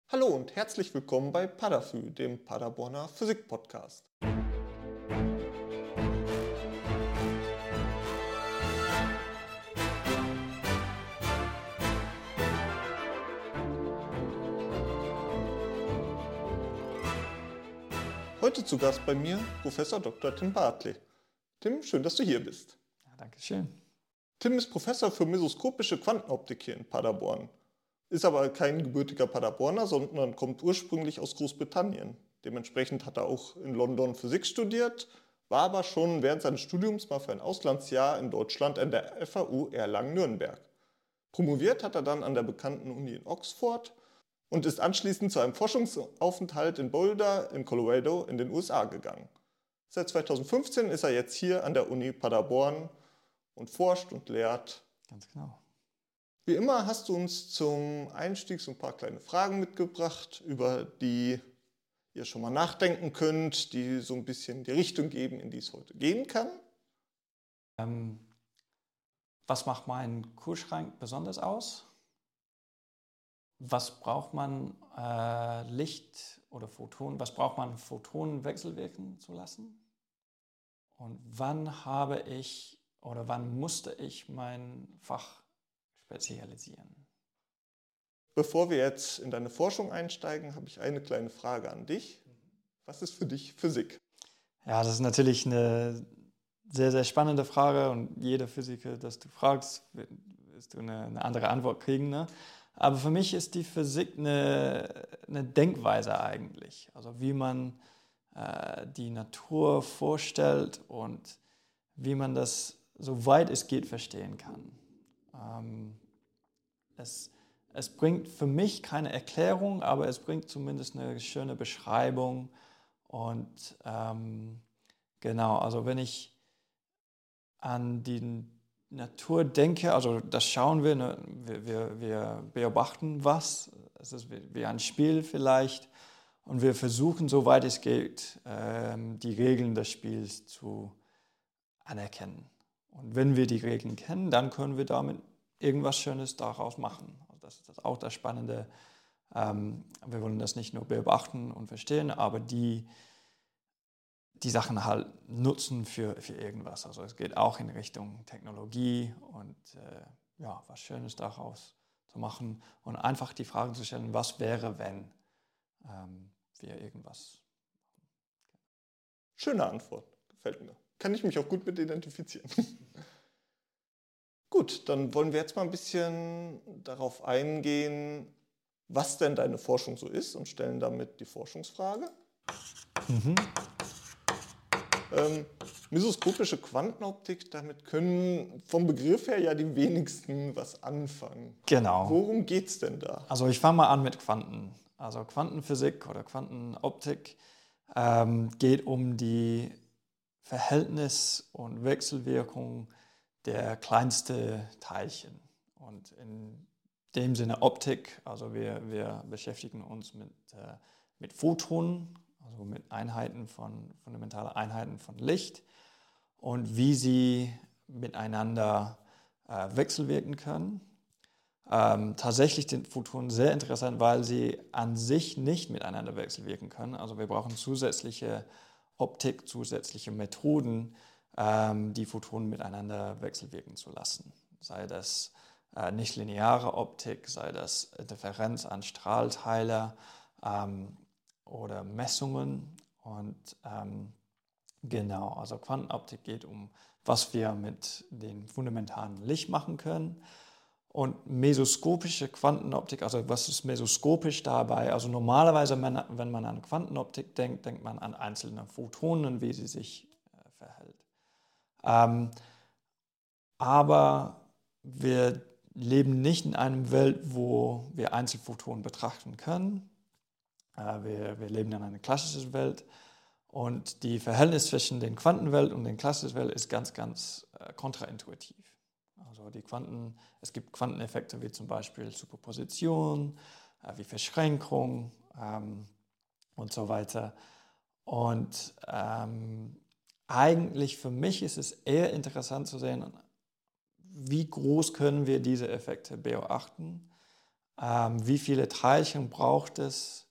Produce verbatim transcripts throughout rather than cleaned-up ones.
Hallo und herzlich willkommen bei Padafü, dem Paderborner Physik-Podcast. Heute zu Gast bei mir Professor Doktor Tim Bartley. Tim, schön, dass du hier bist. Ja, danke schön. Tim ist Professor für mesoskopische Quantenoptik hier in Paderborn. Ist aber kein gebürtiger Paderborner, sondern kommt ursprünglich aus Großbritannien. Dementsprechend hat er auch in London Physik studiert, war aber schon während seines Studiums mal für ein Auslandsjahr in Deutschland an der F A U Erlangen-Nürnberg. Promoviert hat er dann an der bekannten Uni in Oxford und ist anschließend zu einem Forschungsaufenthalt in Boulder in Colorado in den U S A gegangen. Seit zweitausendfünfzehn ist er jetzt hier an der Uni Paderborn und forscht und lehrt. Ganz genau. Wie immer hast du uns zum Einstieg so ein paar kleine Fragen mitgebracht, über die ihr schon mal nachdenken könnt, die so ein bisschen die Richtung geben, in die es heute gehen kann. Ähm, was macht meinen Kühlschrank besonders aus? Was braucht man äh, Licht oder Photonen? Was braucht man Photonen wechselwirken zu lassen? Und wann habe ich oder wann musste ich mein Fach spezialisieren? Bevor wir jetzt in deine Forschung einsteigen, habe ich eine kleine Frage an dich. Was ist für dich Physik? Ja, das ist natürlich eine sehr, sehr spannende Frage und jeder Physiker, das du fragst, wirst du eine, eine andere Antwort kriegen. Ne? Aber für mich ist die Physik eine, eine Denkweise eigentlich. Also wie man äh, die Natur vorstellt und wie man das, soweit es geht, verstehen kann. Ähm, es, es bringt für mich keine Erklärung, aber es bringt zumindest eine schöne Beschreibung. Und ähm, genau, also wenn ich an die Natur denke, also das schauen wir, ne? wir, wir, wir beobachten was, es ist wie ein Spiel vielleicht und wir versuchen, soweit es geht, ähm, die Regeln des Spiels zu anerkennen. Und wenn wir die Regeln kennen, dann können wir damit irgendwas Schönes daraus machen. Also das ist auch das Spannende. Ähm, wir wollen das nicht nur beobachten und verstehen, aber die die Sachen halt nutzen für, für irgendwas. Also es geht auch in Richtung Technologie und äh, ja, was Schönes daraus zu machen und einfach die Frage zu stellen, was wäre, wenn ähm, wir irgendwas. Schöne Antwort, gefällt mir. Kann ich mich auch gut mit identifizieren. Gut, dann wollen wir jetzt mal ein bisschen darauf eingehen, was denn deine Forschung so ist und stellen damit die Forschungsfrage. Mhm. Ähm, mesoskopische Quantenoptik, damit können vom Begriff her ja die wenigsten was anfangen. Genau. Worum geht es denn da? Also ich fange mal an mit Quanten. Also Quantenphysik oder Quantenoptik ähm, geht um die Verhältnis und Wechselwirkung der kleinsten Teilchen. Und in dem Sinne Optik, also wir, wir beschäftigen uns mit, äh, mit Photonen, also mit Einheiten von, fundamentalen Einheiten von Licht und wie sie miteinander äh, wechselwirken können. Ähm, tatsächlich sind Photonen sehr interessant, weil sie an sich nicht miteinander wechselwirken können. Also wir brauchen zusätzliche Optik, zusätzliche Methoden, ähm, die Photonen miteinander wechselwirken zu lassen. Sei das äh, nichtlineare Optik, sei das Differenz an Strahlteiler ähm, oder Messungen. Und ähm, genau, also Quantenoptik geht um, was wir mit dem fundamentalen Licht machen können. Und mesoskopische Quantenoptik, also was ist mesoskopisch dabei? Also normalerweise, wenn man an Quantenoptik denkt, denkt man an einzelne Photonen, wie sie sich äh, verhält. Ähm, aber wir leben nicht in einer Welt, wo wir Einzelphotonen betrachten können. Äh, wir, wir leben in einer klassischen Welt. Und die Verhältnis zwischen den Quantenwelt und den klassischen Welt ist ganz, ganz äh, kontraintuitiv. Also die Quanten, es gibt Quanteneffekte wie zum Beispiel Superposition, äh, wie Verschränkung ähm, und so weiter. Und ähm, eigentlich für mich ist es eher interessant zu sehen, wie groß können wir diese Effekte beobachten, Ähm, wie viele Teilchen braucht es?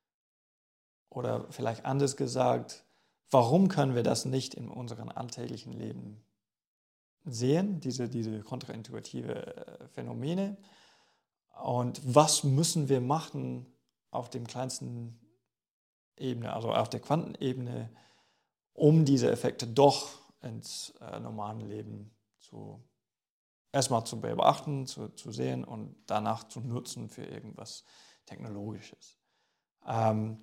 Oder vielleicht anders gesagt, warum können wir das nicht in unserem alltäglichen Leben sehen, diese, diese kontraintuitive äh, Phänomene? Und was müssen wir machen auf dem kleinsten Ebene, also auf der Quantenebene, um diese Effekte doch ins äh, normale Leben zu erstmal zu beobachten, zu, zu sehen und danach zu nutzen für irgendwas Technologisches. Ähm,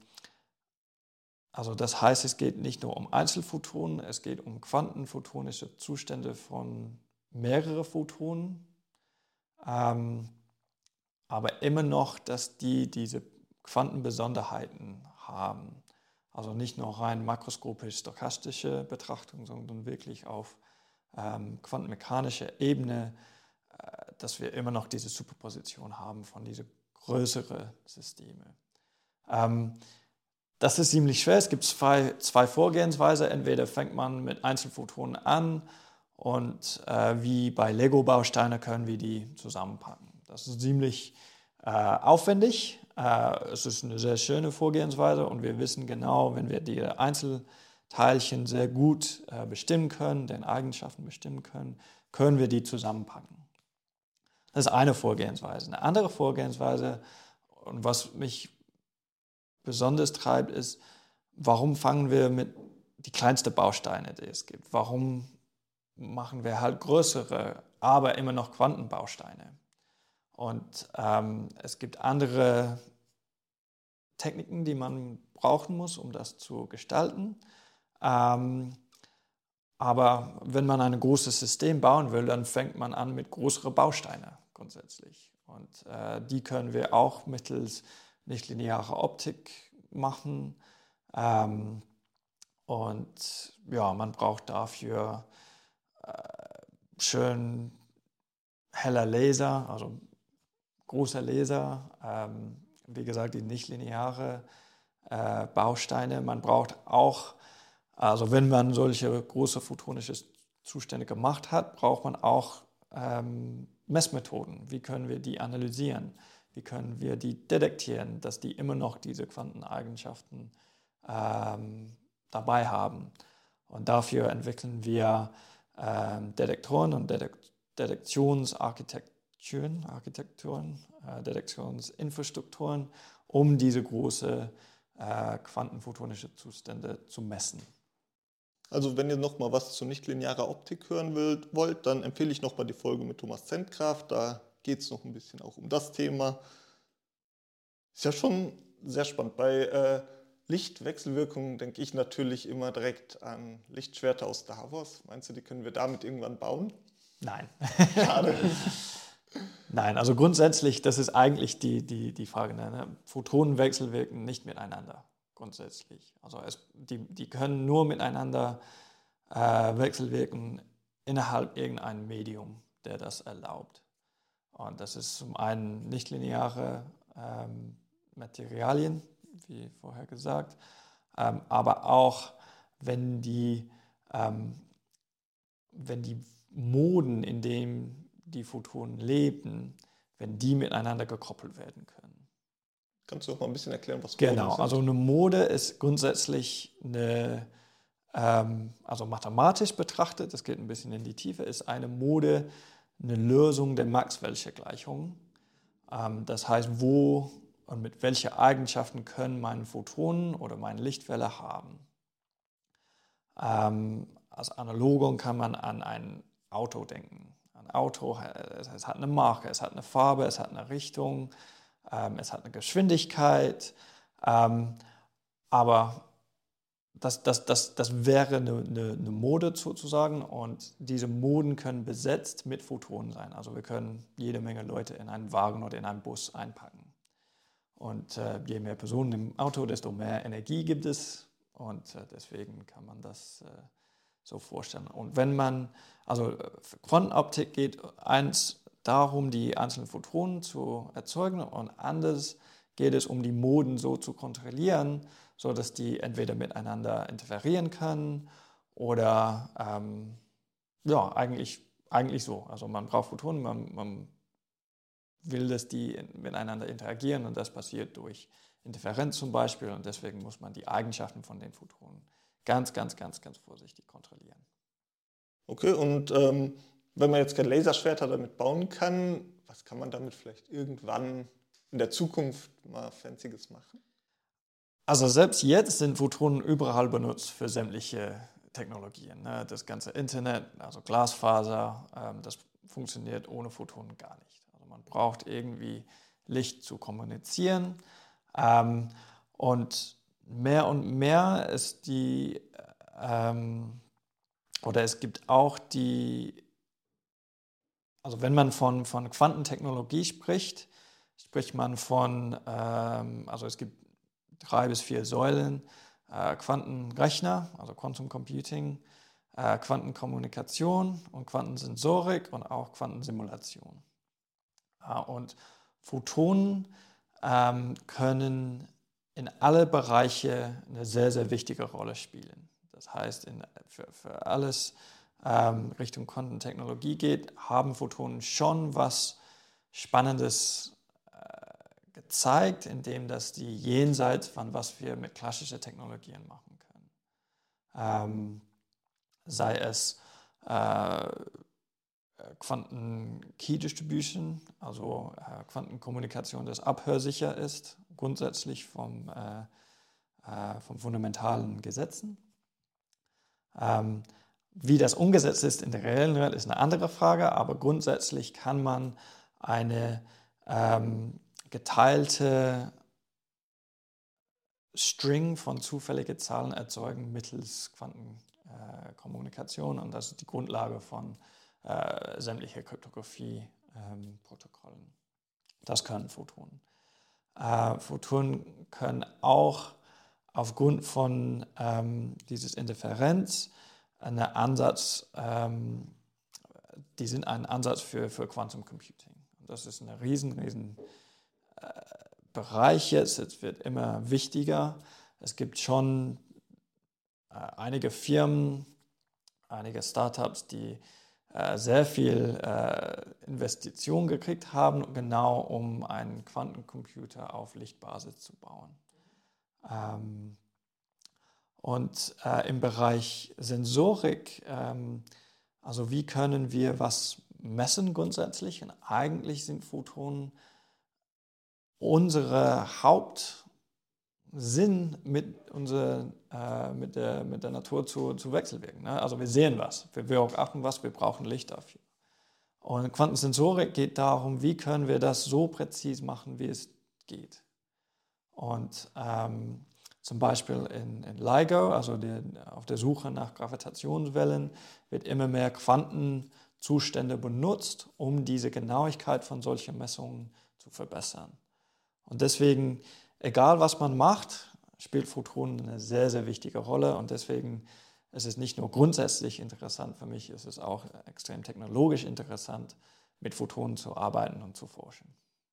also das heißt, es geht nicht nur um Einzelphotonen, es geht um quantenphotonische Zustände von mehreren Photonen, ähm, aber immer noch, dass die diese Quantenbesonderheiten haben. Also nicht nur rein makroskopisch-stochastische Betrachtung, sondern wirklich auf ähm, quantenmechanischer Ebene, äh, dass wir immer noch diese Superposition haben von diesen größeren Systemen. Ähm, das ist ziemlich schwer. Es gibt zwei, zwei Vorgehensweisen. Entweder fängt man mit Einzelphotonen an und äh, wie bei Lego-Bausteinen können wir die zusammenpacken. Das ist ziemlich äh, aufwendig. Äh, es ist eine sehr schöne Vorgehensweise und wir wissen genau, wenn wir die Einzelteilchen sehr gut äh, bestimmen können, deren Eigenschaften bestimmen können, können wir die zusammenpacken. Das ist eine Vorgehensweise. Eine andere Vorgehensweise, und was mich besonders treibt, ist, warum fangen wir mit die kleinsten Bausteine, die es gibt? Warum machen wir halt größere, aber immer noch Quantenbausteine? Und ähm, es gibt andere Techniken, die man brauchen muss, um das zu gestalten. Ähm, aber wenn man ein großes System bauen will, dann fängt man an mit größeren Bausteinen grundsätzlich. Und äh, die können wir auch mittels nichtlinearer Optik machen. Ähm, und ja, man braucht dafür äh, schön heller Laser, also großer Laser, ähm, wie gesagt, die nichtlineare äh, Bausteine. Man braucht auch, also wenn man solche große photonische Zustände gemacht hat, braucht man auch ähm, Messmethoden. Wie können wir die analysieren? Wie können wir die detektieren, dass die immer noch diese Quanteneigenschaften ähm, dabei haben? Und dafür entwickeln wir ähm, Detektoren und Detek Detektionsarchitekturen, Architekturen, äh, Detektionsinfrastrukturen, um diese große äh, quantenphotonische Zustände zu messen. Also wenn ihr noch mal was zu nichtlinearer Optik hören wollt, dann empfehle ich noch mal die Folge mit Thomas Zentgraf. Da geht es noch ein bisschen auch um das Thema. Ist ja schon sehr spannend. Bei äh, Lichtwechselwirkungen denke ich natürlich immer direkt an Lichtschwerter aus Star Wars. Meinst du, die können wir damit irgendwann bauen? Nein. Schade. Nein, also grundsätzlich, das ist eigentlich die, die, die Frage. Ne? Photonen wechselwirken nicht miteinander, grundsätzlich. Also es, die, die können nur miteinander äh, wechselwirken innerhalb irgendeinem Medium, der das erlaubt. Und das ist zum einen nichtlineare ähm, Materialien, wie vorher gesagt, ähm, aber auch wenn die, ähm, wenn die Moden, in denen die Photonen leben, wenn die miteinander gekoppelt werden können. Kannst du noch mal ein bisschen erklären, was Genau, Moden sind? also eine Mode ist grundsätzlich eine, ähm, also mathematisch betrachtet, das geht ein bisschen in die Tiefe, ist eine Mode eine Lösung der Maxwell'sche Gleichung. Ähm, das heißt, wo und mit welchen Eigenschaften können meine Photonen oder meine Lichtwelle haben. Ähm, als Analogon kann man an ein Auto denken. Ein Auto, es hat eine Marke, es hat eine Farbe, es hat eine Richtung, ähm, es hat eine Geschwindigkeit, ähm, aber das, das, das, das wäre eine, eine, eine Mode sozusagen und diese Moden können besetzt mit Photonen sein. Also wir können jede Menge Leute in einen Wagen oder in einen Bus einpacken. Und äh, je mehr Personen im Auto, desto mehr Energie gibt es und äh, deswegen kann man das äh, so vorstellen. Und wenn man, also für Quantenoptik geht eins darum, die einzelnen Photonen zu erzeugen und anders geht es um die Moden so zu kontrollieren, sodass die entweder miteinander interferieren können oder ähm, ja, eigentlich, eigentlich so. Also man braucht Photonen, man, man will, dass die miteinander interagieren und das passiert durch Interferenz zum Beispiel und deswegen muss man die Eigenschaften von den Photonen ganz, ganz, ganz, ganz vorsichtig kontrollieren. Okay, und ähm, wenn man jetzt kein Laserschwerter damit bauen kann, was kann man damit vielleicht irgendwann in der Zukunft mal Fancyes machen? Also selbst jetzt sind Photonen überall benutzt für sämtliche Technologien. Ne? Das ganze Internet, also Glasfaser, ähm, das funktioniert ohne Photonen gar nicht. Also man braucht irgendwie Licht zu kommunizieren. Ähm, und mehr und mehr ist die, ähm, oder es gibt auch die, also wenn man von, von Quantentechnologie spricht, spricht man von, ähm, also es gibt drei bis vier Säulen, äh, Quantenrechner, also Quantum Computing, äh, Quantenkommunikation und Quantensensorik und auch Quantensimulation. Äh, und Photonen ähm, können in alle Bereiche eine sehr, sehr wichtige Rolle spielen. Das heißt, in, für, für alles ähm, Richtung Quantentechnologie geht, haben Photonen schon was Spannendes gezeigt, indem dass die jenseits von was wir mit klassischen Technologien machen können. Ähm, sei es äh, Quanten-Key-Distribution, also äh, Quantenkommunikation, das abhörsicher ist, grundsätzlich vom, äh, äh, vom fundamentalen Gesetzen. Ähm, wie das umgesetzt ist in der reellen Welt, ist eine andere Frage, aber grundsätzlich kann man eine ähm, geteilte String von zufälligen Zahlen erzeugen mittels Quantenkommunikation äh, und das ist die Grundlage von äh, sämtlicher Kryptographie-Protokollen. Ähm, das können Photonen. Äh, Photonen können auch aufgrund von ähm, dieses Interferenz einen Ansatz, ähm, die sind ein Ansatz für, für Quantum Computing. Und das ist ein riesen, riesen äh, Bereich jetzt, es wird immer wichtiger. Es gibt schon äh, einige Firmen, einige Startups, die äh, sehr viel äh, Investition gekriegt haben, genau um einen Quantencomputer auf Lichtbasis zu bauen. Ähm, und äh, im Bereich Sensorik, ähm, also wie können wir was messen grundsätzlich? Und eigentlich sind Photonen unsere Hauptsinn mit, unser, äh, mit, der, mit der Natur zu, zu wechselwirken. Ne? Also wir sehen was, wir beobachten was, wir brauchen Licht dafür. Und Quantensensorik geht darum, wie können wir das so präzise machen, wie es geht. Und ähm, zum Beispiel in, in LIGO, also die, auf der Suche nach Gravitationswellen, wird immer mehr Quantenzustände benutzt, um diese Genauigkeit von solchen Messungen zu verbessern. Und deswegen, egal was man macht, spielt Photonen eine sehr, sehr wichtige Rolle. Und deswegen ist es nicht nur grundsätzlich interessant für mich, es ist auch extrem technologisch interessant, mit Photonen zu arbeiten und zu forschen.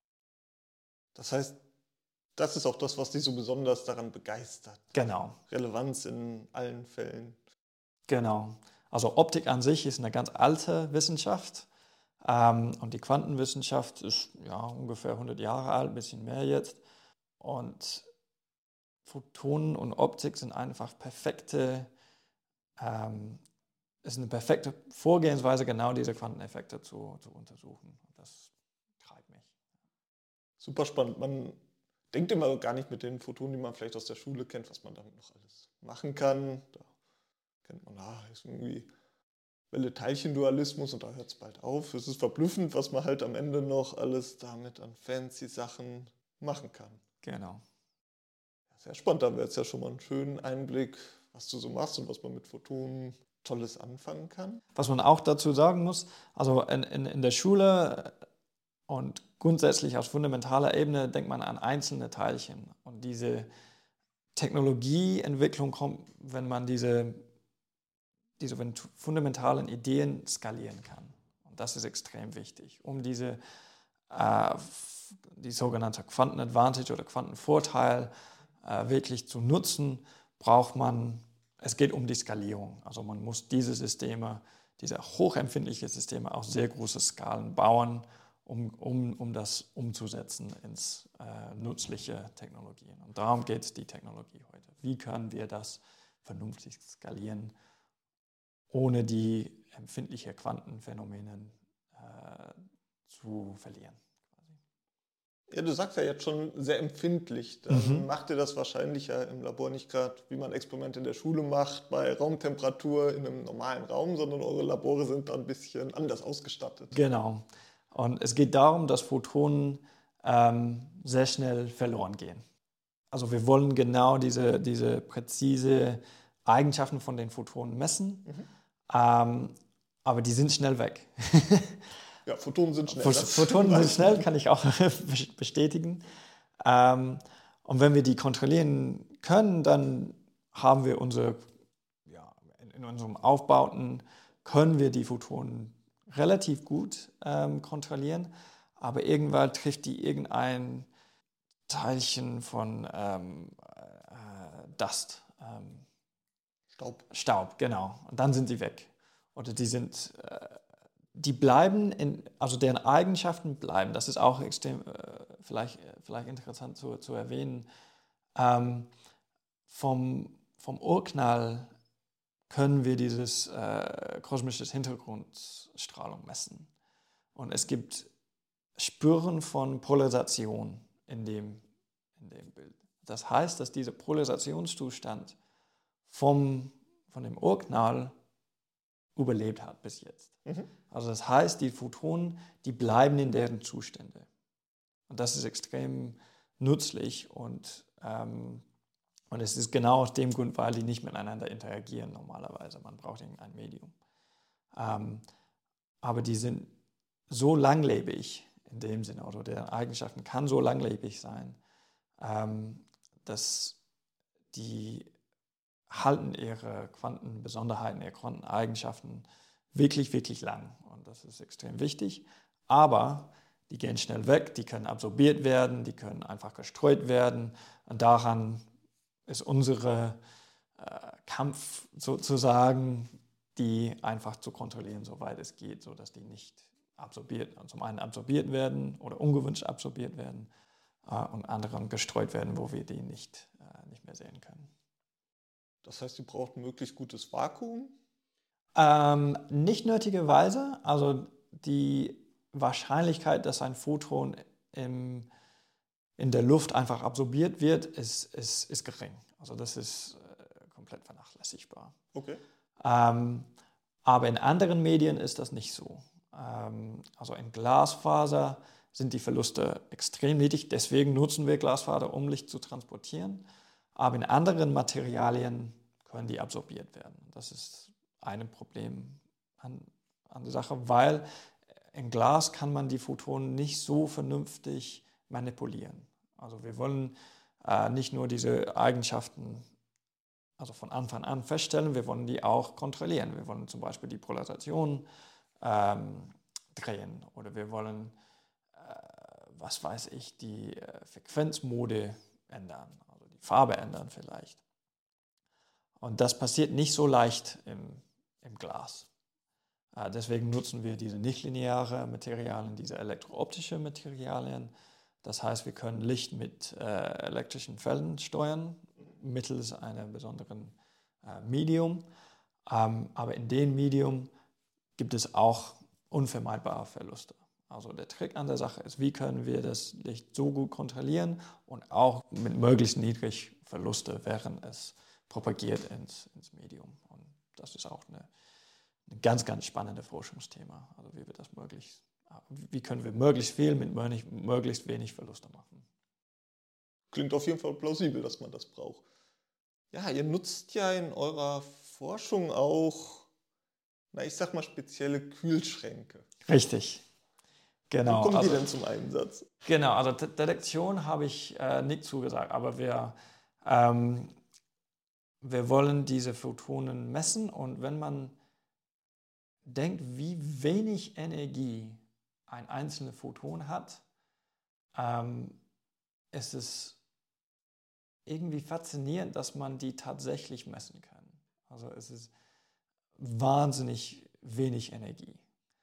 Das heißt, das ist auch das, was dich so besonders daran begeistert. Genau. Relevanz in allen Fällen. Genau. Also Optik an sich ist eine ganz alte Wissenschaft. Ähm, und die Quantenwissenschaft ist ja ungefähr hundert Jahre alt, ein bisschen mehr jetzt. Und Photonen und Optik sind einfach perfekte, ähm, ist eine perfekte Vorgehensweise, genau diese Quanteneffekte zu, zu untersuchen. Das treibt mich. Super spannend. Man denkt immer gar nicht mit den Photonen, die man vielleicht aus der Schule kennt, was man damit noch alles machen kann. Da kennt man, ah, ist irgendwie Welle-Teilchen-Dualismus und da hört es bald auf. Es ist verblüffend, was man halt am Ende noch alles damit an fancy Sachen machen kann. Genau. Sehr spannend, da wäre jetzt ja schon mal einen schönen Einblick, was du so machst und was man mit Photonen Tolles anfangen kann. Was man auch dazu sagen muss, also in, in, in der Schule und grundsätzlich auf fundamentaler Ebene denkt man an einzelne Teilchen. Und diese Technologieentwicklung kommt, wenn man diese, diese fundamentalen Ideen skalieren kann. Und das ist extrem wichtig, um diese äh, die sogenannte Quantenadvantage oder Quantenvorteil äh, wirklich zu nutzen, braucht man, es geht um die Skalierung. Also man muss diese Systeme, diese hochempfindlichen Systeme auf sehr große Skalen bauen, um, um, um das umzusetzen ins äh, nützliche Technologien. Und darum geht es die Technologie heute. Wie können wir das vernünftig skalieren, ohne die empfindlichen Quantenphänomene äh, zu verlieren? Ja, du sagst ja jetzt schon sehr empfindlich. Dann mhm. macht ihr das wahrscheinlich ja im Labor nicht gerade, wie man Experimente in der Schule macht, bei Raumtemperatur in einem normalen Raum, sondern eure Labore sind da ein bisschen anders ausgestattet. Genau. Und es geht darum, dass Photonen ähm, sehr schnell verloren gehen. Also wir wollen genau diese, diese präzise Eigenschaften von den Photonen messen, mhm. ähm, aber die sind schnell weg. Ja, Photonen sind schnell. Photonen sind schnell, kann ich auch bestätigen. Ähm, und wenn wir die kontrollieren können, dann haben wir unsere, ja, in unseren Aufbauten können wir die Photonen relativ gut ähm, kontrollieren, aber irgendwann trifft die irgendein Teilchen von ähm, äh, Dust. Ähm, Staub. Staub, genau. Und dann sind die weg. Oder die sind... Äh, Die bleiben, in, also deren Eigenschaften bleiben. Das ist auch extrem, äh, vielleicht, vielleicht interessant zu, zu erwähnen. Ähm, vom, vom Urknall können wir dieses äh, kosmische Hintergrundstrahlung messen. Und es gibt Spuren von Polarisation in dem, in dem Bild. Das heißt, dass dieser Polarisationszustand vom, von dem Urknall überlebt hat bis jetzt. Mhm. Also das heißt, die Photonen, die bleiben in deren Zustände. Und das ist extrem nützlich und, ähm, und es ist genau aus dem Grund, weil die nicht miteinander interagieren normalerweise. Man braucht ein Medium. Ähm, aber die sind so langlebig in dem Sinne, oder deren Eigenschaften kann so langlebig sein, ähm, dass die halten ihre Quantenbesonderheiten, ihre Quanteneigenschaften wirklich, wirklich lang. Und das ist extrem wichtig. Aber die gehen schnell weg, die können absorbiert werden, die können einfach gestreut werden. Und daran ist unser äh, Kampf sozusagen, die einfach zu kontrollieren, soweit es geht, sodass die nicht absorbiert, zum einen absorbiert werden oder ungewünscht absorbiert werden äh, und anderen gestreut werden, wo wir die nicht, äh, nicht mehr sehen können. Das heißt, ihr braucht ein möglichst gutes Vakuum? Ähm, nicht nötigerweise. Also die Wahrscheinlichkeit, dass ein Photon im, in der Luft einfach absorbiert wird, ist, ist, ist gering. Also das ist äh, komplett vernachlässigbar. Okay. Ähm, aber in anderen Medien ist das nicht so. Ähm, also in Glasfaser sind die Verluste extrem niedrig. Deswegen nutzen wir Glasfaser, um Licht zu transportieren. Aber in anderen Materialien können die absorbiert werden. Das ist ein Problem an, an der Sache, weil in Glas kann man die Photonen nicht so vernünftig manipulieren. Also wir wollen äh, nicht nur diese Eigenschaften also von Anfang an feststellen, wir wollen die auch kontrollieren. Wir wollen zum Beispiel die Polarisation ähm, drehen oder wir wollen, äh, was weiß ich, die äh, Frequenzmode ändern, also die Farbe ändern vielleicht. Und das passiert nicht so leicht im, im Glas. Äh, deswegen nutzen wir diese nichtlineare Materialien, diese elektrooptische Materialien. Das heißt, wir können Licht mit äh, elektrischen Feldern steuern, mittels einem besonderen äh, Medium. Ähm, aber in dem Medium gibt es auch unvermeidbare Verluste. Also der Trick an der Sache ist, wie können wir das Licht so gut kontrollieren und auch mit möglichst niedrig Verluste, während es propagiert ins, ins Medium. Und das ist auch eine, ein ganz, ganz spannendes Forschungsthema. Also wie wir das möglichst, wie können wir möglichst viel mit möglichst wenig Verluste machen. Klingt auf jeden Fall plausibel, dass man das braucht. Ja, ihr nutzt ja in eurer Forschung auch, na ich sag mal, spezielle Kühlschränke. Richtig. Genau. Wie kommen also, die denn zum Einsatz? Genau, also Detektion habe ich äh, nicht zugesagt, aber wir, ähm, wir wollen diese Photonen messen und wenn man denkt, wie wenig Energie ein einzelnes Photon hat, ähm, ist es irgendwie faszinierend, dass man die tatsächlich messen kann. Also es ist wahnsinnig wenig Energie.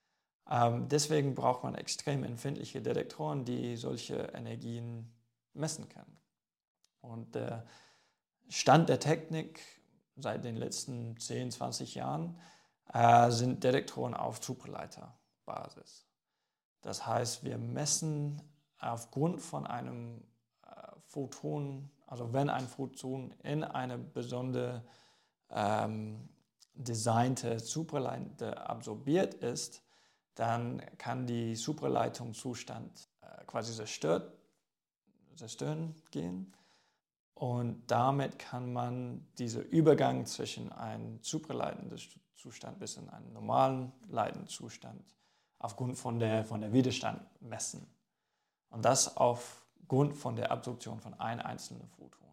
Ähm, deswegen braucht man extrem empfindliche Detektoren, die solche Energien messen können. Und der Stand der Technik seit den letzten zehn, zwanzig Jahren äh, sind Detektoren auf Superleiterbasis. Das heißt, wir messen aufgrund von einem äh, Photon, also wenn ein Photon in eine besondere ähm, designte Supraleiter absorbiert ist, dann kann die Supraleitungszustand äh, quasi zerstört, zerstören gehen. Und damit kann man diesen Übergang zwischen einem supraleitenden Zustand bis in einen normalen leitenden Zustand aufgrund von der, von der Widerstand messen. Und das aufgrund von der Absorption von einem einzelnen Photon.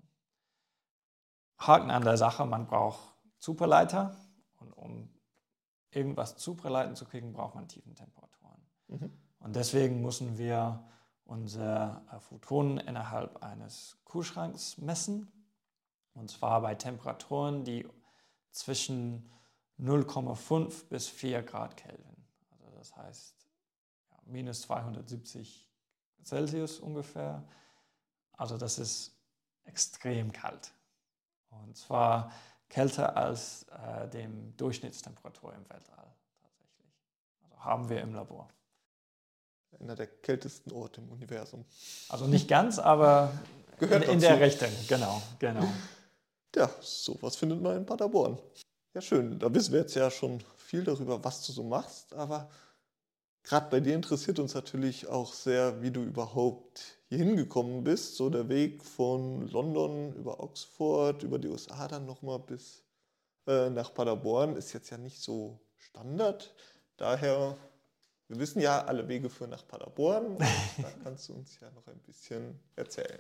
Haken an der Sache, man braucht Superleiter und um irgendwas Supraleiten zu kriegen, braucht man Tiefentemperaturen. Mhm. Und deswegen müssen wir unsere Photonen innerhalb eines Kühlschranks messen. Und zwar bei Temperaturen, die zwischen null Komma fünf bis vier Grad Kelvin. Also das heißt ja, minus zweihundertsiebzig Celsius ungefähr. Also das ist extrem kalt. Und zwar kälter als äh, dem Durchschnittstemperatur im Weltall tatsächlich. Also haben wir im Labor. Einer der kältesten Orte im Universum. Also nicht ganz, aber in, in der Richtung, genau, genau. Ja, sowas findet man in Paderborn. Ja, schön. Da wissen wir jetzt ja schon viel darüber, was du so machst, aber gerade bei dir interessiert uns natürlich auch sehr, wie du überhaupt hier hingekommen bist. So der Weg von London über Oxford, über die U S A dann nochmal bis äh, nach Paderborn ist jetzt ja nicht so Standard. Daher, wir wissen ja, alle Wege führen nach Paderborn. Da kannst du uns ja noch ein bisschen erzählen.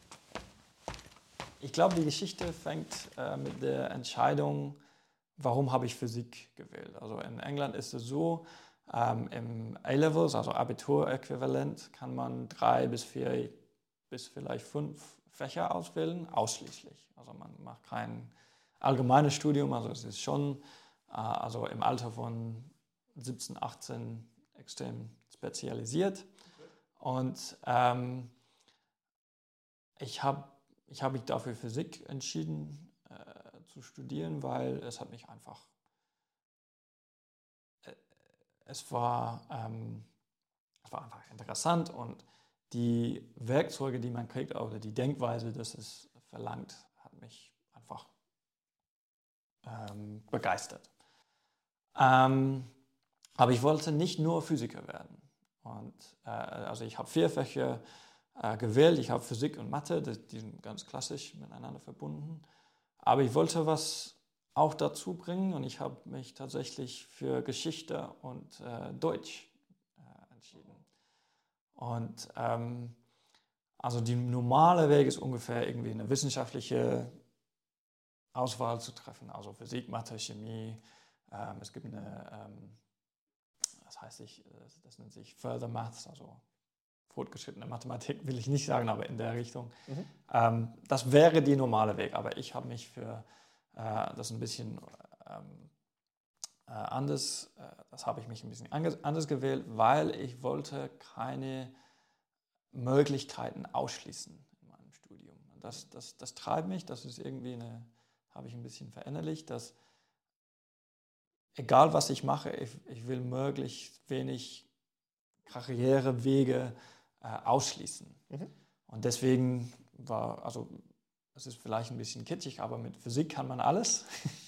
Ich glaube, die Geschichte fängt äh, mit der Entscheidung, warum habe ich Physik gewählt. Also in England ist es so, ähm, im A-Levels, also Abituräquivalent, kann man drei bis vier bis vielleicht fünf Fächer auswählen, ausschließlich. Also man macht kein allgemeines Studium, also es ist schon äh, also im Alter von siebzehn, achtzehn extrem spezialisiert. Und ähm, ich habe Ich habe mich dafür Physik entschieden äh, zu studieren, weil es hat mich einfach, äh, es war, ähm, es war einfach interessant und die Werkzeuge, die man kriegt, oder die Denkweise, dass es verlangt, hat mich einfach ähm, begeistert. Ähm, aber ich wollte nicht nur Physiker werden. Und äh, also ich habe vier Fächer gewählt. Ich habe Physik und Mathe, die sind ganz klassisch miteinander verbunden. Aber ich wollte was auch dazu bringen und ich habe mich tatsächlich für Geschichte und äh, Deutsch äh, entschieden. Und ähm, also der normale Weg ist ungefähr irgendwie eine wissenschaftliche Auswahl zu treffen, also Physik, Mathe, Chemie. Ähm, es gibt eine, ähm, das heißt, ich, das nennt sich Further Maths, also fortgeschrittene Mathematik will ich nicht sagen, aber in der Richtung. Mhm. Ähm, das wäre der normale Weg, aber ich habe mich für äh, das ein bisschen ähm, äh, anders, äh, das habe ich mich ein bisschen anders gewählt, weil ich wollte keine Möglichkeiten ausschließen in meinem Studium. Das, das, das treibt mich, das ist irgendwie eine, habe ich ein bisschen verinnerlicht, dass egal was ich mache, ich, ich will möglichst wenig Karrierewege ausschließen. Mhm. Und deswegen war, also es ist vielleicht ein bisschen kitschig, aber mit Physik kann man alles.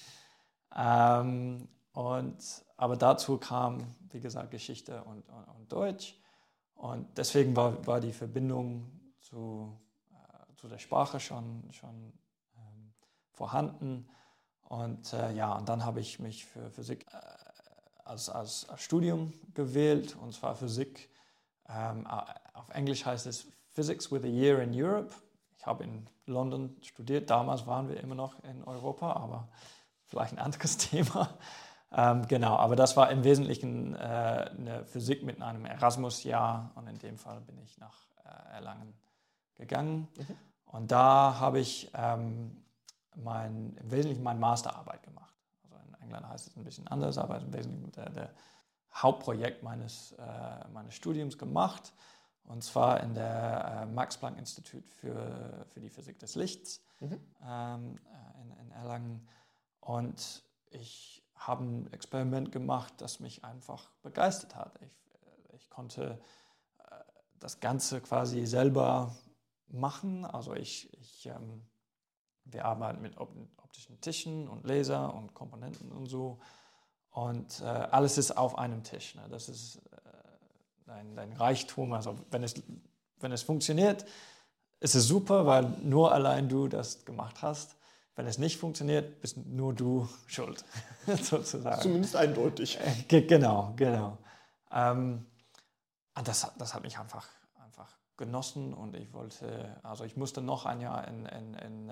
ähm, und, aber dazu kam, wie gesagt, Geschichte und, und, und Deutsch. Und deswegen war, war die Verbindung zu, äh, zu der Sprache schon, schon ähm, vorhanden. Und äh, ja, und dann habe ich mich für Physik äh, als, als, als Studium gewählt, und zwar Physik. Ähm, auf Englisch heißt es Physics with a Year in Europe. Ich habe in London studiert. Damals waren wir immer noch in Europa, aber vielleicht ein anderes Thema. Ähm, genau, aber das war im Wesentlichen äh, eine Physik mit einem Erasmus-Jahr. Und in dem Fall bin ich nach äh, Erlangen gegangen. Mhm. Und da habe ich ähm, mein, im Wesentlichen meine Masterarbeit gemacht. Also in England heißt es ein bisschen anders, aber im Wesentlichen der, der Hauptprojekt meines, äh, meines Studiums gemacht, und zwar in der äh, Max-Planck-Institut für, für die Physik des Lichts Mhm. ähm, in, in Erlangen. Und ich habe ein Experiment gemacht, das mich einfach begeistert hat. Ich, ich konnte äh, das Ganze quasi selber machen. Also ich, ich ähm, wir arbeiten mit optischen Tischen und Laser und Komponenten und so. Und äh, alles ist auf einem Tisch. Ne? Das ist äh, dein, dein Reichtum. Also wenn es, wenn es funktioniert, ist es super, weil nur allein du das gemacht hast. Wenn es nicht funktioniert, bist nur du schuld, sozusagen. Zumindest eindeutig. Äh, genau, genau. Ähm, und das, das hat mich einfach, einfach genossen, und ich wollte, also ich musste noch ein Jahr in, in, in,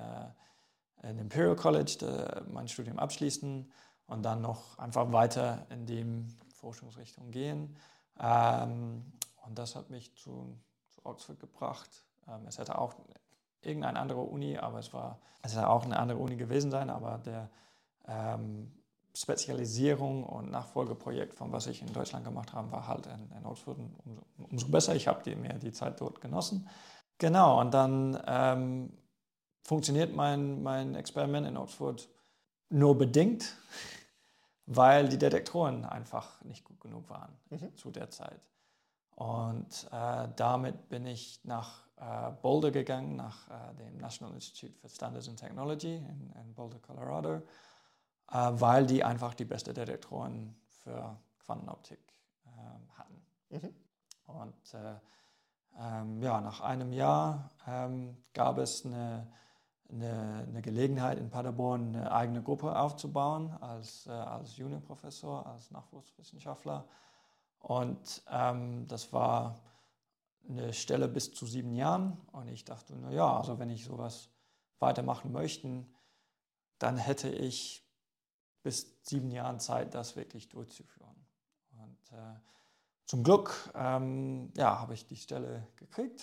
in Imperial College de, mein Studium abschließen und dann noch einfach weiter in die Forschungsrichtung gehen. Ähm, und das hat mich zu, zu Oxford gebracht. Ähm, es hätte auch irgendeine andere Uni, aber es war, es hätte auch eine andere Uni gewesen sein, aber der ähm, Spezialisierung und Nachfolgeprojekt, von was ich in Deutschland gemacht habe, war halt in, in Oxford. Umso, umso besser, ich habe mir die Zeit dort genossen. Genau, und dann ähm, funktioniert mein, mein Experiment in Oxford nur bedingt, weil die Detektoren einfach nicht gut genug waren Mhm. zu der Zeit. Und äh, damit bin ich nach äh, Boulder gegangen, nach äh, dem National Institute for Standards and Technology in, in Boulder, Colorado, äh, weil die einfach die besten Detektoren für Quantenoptik äh, hatten. Mhm. Und äh, ähm, ja, nach einem Jahr ähm, gab es eine, eine, eine Gelegenheit in Paderborn, eine eigene Gruppe aufzubauen als, äh, als Juniorprofessor, als Nachwuchswissenschaftler. Und ähm, das war eine Stelle bis zu sieben Jahren. Und ich dachte, naja, also wenn ich sowas weitermachen möchte, dann hätte ich bis sieben Jahren Zeit, das wirklich durchzuführen. Und äh, zum Glück ähm, ja, habe ich die Stelle gekriegt.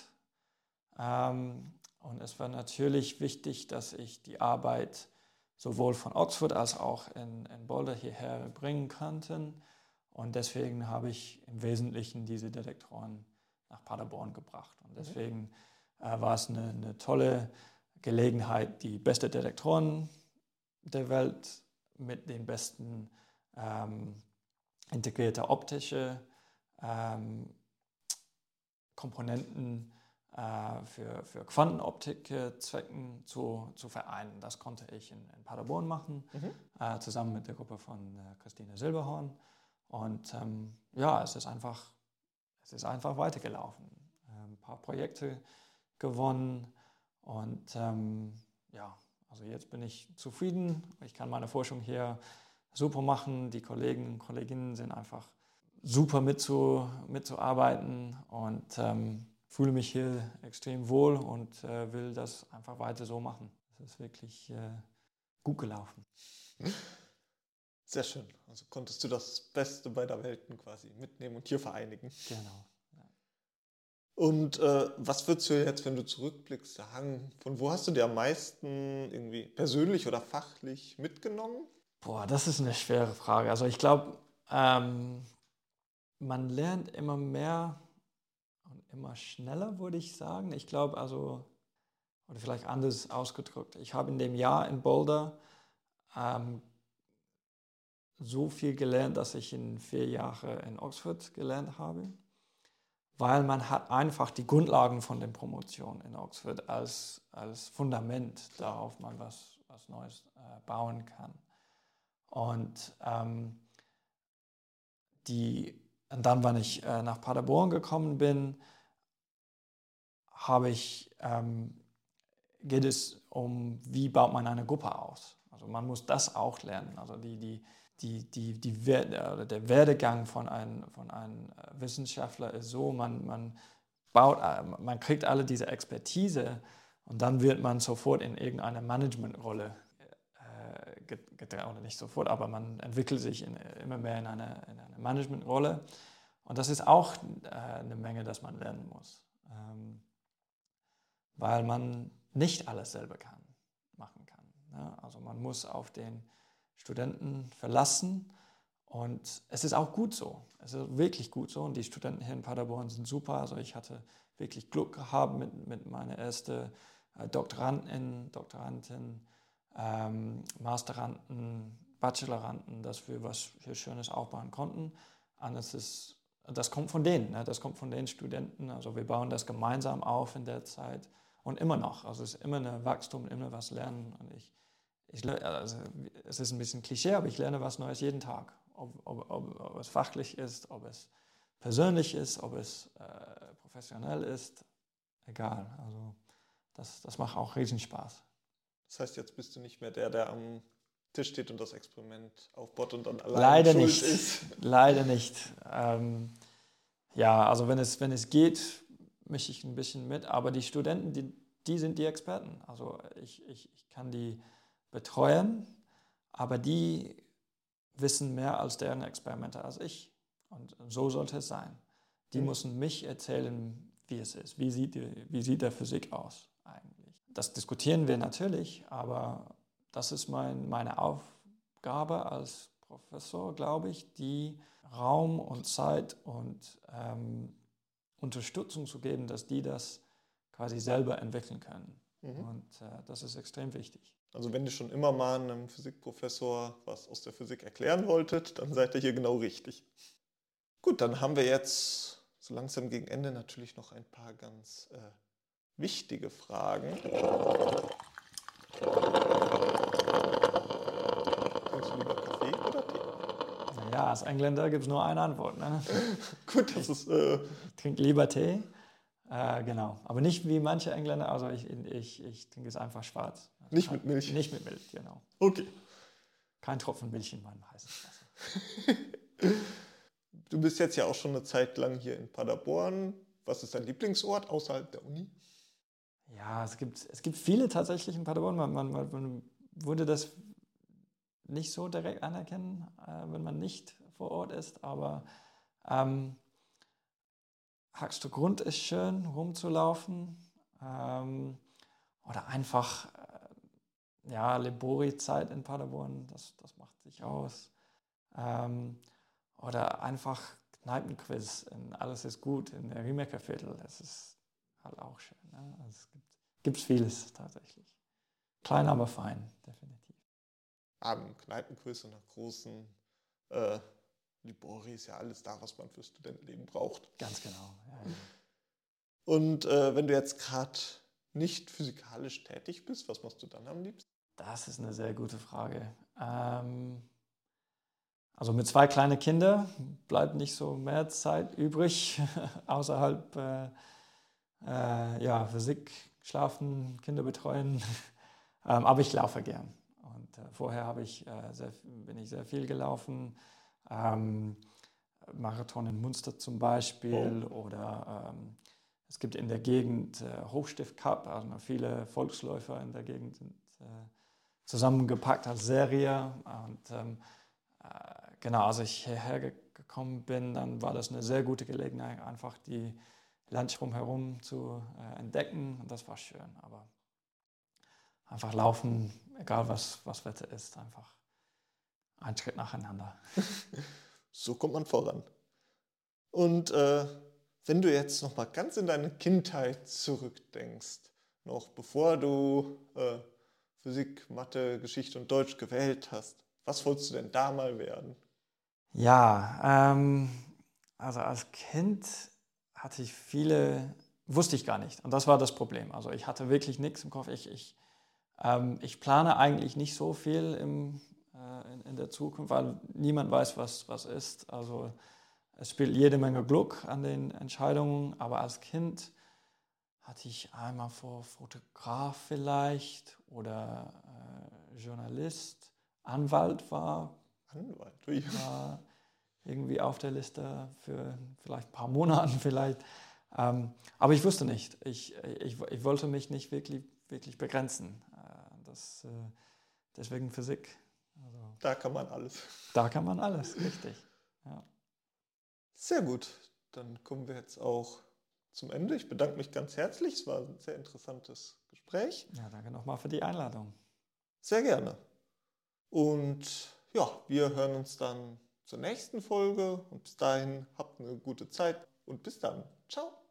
Ähm, und es war natürlich wichtig, dass ich die Arbeit sowohl von Oxford als auch in, in Boulder hierher bringen konnte. Und deswegen habe ich im Wesentlichen diese Detektoren nach Paderborn gebracht. Und deswegen äh, war es eine, eine tolle Gelegenheit, die besten Detektoren der Welt mit den besten ähm, integrierte optische ähm, Komponenten äh, für, für Quantenoptik-Zwecken zu, zu vereinen. Das konnte ich in, in Paderborn machen, Mhm. äh, zusammen mit der Gruppe von äh, Christine Silberhorn. Und ähm, ja, es ist einfach, es ist einfach weitergelaufen. Äh, ein paar Projekte gewonnen, und ähm, ja, also jetzt bin ich zufrieden. Ich kann meine Forschung hier super machen. Die Kollegen und Kolleginnen sind einfach super mitzu, mitzuarbeiten, und ähm, fühle mich hier extrem wohl und äh, will das einfach weiter so machen. Es ist wirklich äh, gut gelaufen. Sehr schön. Also konntest du das Beste beider Welten quasi mitnehmen und hier vereinigen. Genau. Ja. Und äh, was würdest du jetzt, wenn du zurückblickst, sagen, von wo hast du dir am meisten irgendwie persönlich oder fachlich mitgenommen? Boah, das ist eine schwere Frage. Also ich glaube, ähm, man lernt immer mehr und immer schneller, würde ich sagen. Ich glaube also, oder vielleicht anders ausgedrückt, ich habe in dem Jahr in Boulder ähm, so viel gelernt, dass ich in vier Jahren in Oxford gelernt habe, weil man hat einfach die Grundlagen von der Promotion in Oxford als, als Fundament, darauf man was, was Neues äh, bauen kann. Und, ähm, die, und dann, wenn ich äh, nach Paderborn gekommen bin, habe ich, ähm, geht es um, wie baut man eine Gruppe aus. Also man muss das auch lernen. Also die, die, die, die, die, der, der Werdegang von einem, von einem Wissenschaftler ist so, man, man, baut, man kriegt alle diese Expertise, und dann wird man sofort in irgendeine Managementrolle äh, gedrängt, oder nicht sofort, aber man entwickelt sich in, immer mehr in eine, in eine Managementrolle. Und das ist auch äh, eine Menge, das man lernen muss. Ähm, weil man nicht alles selber kann, machen kann. Ne? Also man muss auf den Studenten verlassen, Und es ist auch gut so. Es ist wirklich gut so. Und die Studenten hier in Paderborn sind super. Also ich hatte wirklich Glück gehabt mit, mit meiner ersten äh, Doktorandin, Doktorandin, ähm, Masteranden, Bacheloranden, dass wir was hier Schönes aufbauen konnten. Und es ist, das kommt von denen, ne? Das kommt von den Studenten. Also wir bauen das gemeinsam auf in der Zeit und immer noch. Also es ist immer ein Wachstum, immer was lernen. Und ich, ich also es ist ein bisschen Klischee, aber ich lerne was Neues jeden Tag. Ob, ob, ob, ob es fachlich ist, ob es persönlich ist, ob es äh, professionell ist, egal. Also das, das macht auch riesen Spaß. Das heißt, jetzt bist du nicht mehr der, der am Tisch steht und das Experiment aufbaut und dann allein Leider schuld nicht. ist. Leider nicht. Ähm, ja, also wenn es, wenn es geht, mische ich ein bisschen mit. Aber die Studenten, die, die sind die Experten. Also ich, ich, ich kann die betreuen, aber die wissen mehr als deren Experimente als ich. Und so sollte es sein. Die mhm. müssen mich erzählen, wie es ist. Wie sieht, die, wie sieht der Physik aus eigentlich? Das diskutieren wir natürlich, aber das ist mein, meine Aufgabe als Professor, glaube ich, die Raum und Zeit und ähm, Unterstützung zu geben, dass die das quasi selber entwickeln können. Mhm. Und äh, das ist extrem wichtig. Also wenn ihr schon immer mal einem Physikprofessor was aus der Physik erklären wolltet, dann seid ihr hier genau richtig. Gut, dann haben wir jetzt so langsam gegen Ende natürlich noch ein paar ganz äh, wichtige Fragen. Trinkst du lieber Kaffee oder Tee? Naja, als Engländer gibt es nur eine Antwort. Ne? Gut, das ist... Äh ich trinke lieber Tee. Äh, genau, aber nicht wie manche Engländer, also ich, ich, ich trinke es einfach schwarz. Also nicht mit Milch? Nicht mit Milch, genau. Okay. Kein Tropfen Milch in meinem heißen Wasser. Du bist jetzt ja auch schon eine Zeit lang hier in Paderborn. Was ist dein Lieblingsort außerhalb der Uni? Ja, es gibt, es gibt viele tatsächlich in Paderborn. Man, man, man würde das nicht so direkt anerkennen, äh, wenn man nicht vor Ort ist, aber ähm, Hackster Grund ist schön, rumzulaufen. Ähm, oder einfach, äh, ja, Lebori-Zeit in Paderborn, das, das macht sich aus. Ähm, oder einfach Kneipenquiz in Alles ist gut in der Riemecker Viertel, das ist halt auch schön. Ne? Also es gibt gibt's vieles tatsächlich. Klein, aber fein, definitiv. Am Kneipenquiz und einer großen äh, Libori ist ja alles da, was man für Studentenleben braucht. Ganz genau. Ja, ja. Und äh, wenn du jetzt gerade nicht physikalisch tätig bist, was machst du dann am liebsten? Das ist eine sehr gute Frage. Ähm, also mit zwei kleinen Kindern bleibt nicht so mehr Zeit übrig, außerhalb äh, äh, ja, Physik, Schlafen, Kinder betreuen. ähm, aber ich laufe gern. Und äh, vorher habe ich, äh, sehr, bin ich sehr viel gelaufen. Ähm, Marathon in Münster zum Beispiel. Oh. Oder ähm, es gibt in der Gegend äh, Hochstift Cup, also viele Volksläufer in der Gegend sind äh, zusammengepackt als Serie. Und ähm, äh, genau, als ich hierher ge- gekommen bin, dann war das eine sehr gute Gelegenheit, einfach die Landschaft drumherum zu äh, entdecken. Und das war schön. Aber einfach laufen, egal was, was Wetter ist, einfach einen Schritt nacheinander. So kommt man voran. Und äh, wenn du jetzt noch mal ganz in deine Kindheit zurückdenkst, noch bevor du äh, Physik, Mathe, Geschichte und Deutsch gewählt hast, was wolltest du denn da mal werden? Ja, ähm, also als Kind hatte ich viele, wusste ich gar nicht. Und das war das Problem. Also ich hatte wirklich nichts im Kopf. Ich, ich, ähm, ich plane eigentlich nicht so viel im, äh, in, in der Zukunft, weil niemand weiß, was, was ist. Also es spielt jede Menge Glück an den Entscheidungen. Aber als Kind hatte ich einmal vor, Fotograf vielleicht oder äh, Journalist, Anwalt war, Anwalt, wie? war irgendwie auf der Liste für vielleicht ein paar Monate vielleicht. Ähm, aber ich wusste nicht. Ich, ich, ich wollte mich nicht wirklich, wirklich begrenzen. Äh, das, äh, deswegen Physik. Also, da kann man alles. Da kann man alles, richtig. Ja. Sehr gut. Dann kommen wir jetzt auch zum Ende. Ich bedanke mich ganz herzlich. Es war ein sehr interessantes Gespräch. Ja, danke nochmal für die Einladung. Sehr gerne. Und ja, wir hören uns dann zur nächsten Folge und bis dahin habt eine gute Zeit und bis dann. Ciao.